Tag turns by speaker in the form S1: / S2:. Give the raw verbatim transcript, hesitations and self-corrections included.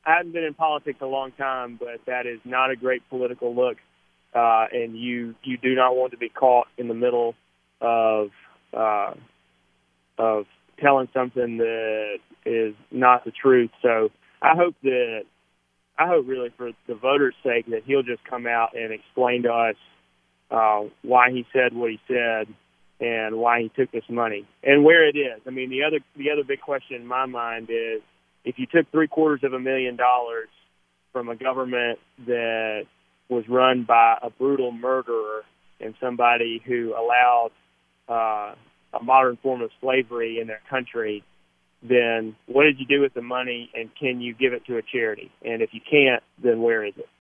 S1: I haven't been in politics a long time, but that is not a great political look, uh, and you you do not want to be caught in the middle of uh, of telling something that is not the truth. So I hope that I hope really for the voters' sake that he'll just come out and explain to us uh, why he said what he said and why he took this money and where it is. I mean, the other the other big question in my mind is, if you took three quarters of a million dollars from a government that was run by a brutal murderer and somebody who allowed uh, a modern form of slavery in their country, then what did you do with the money, and can you give it to a charity? And if you can't, then where is it?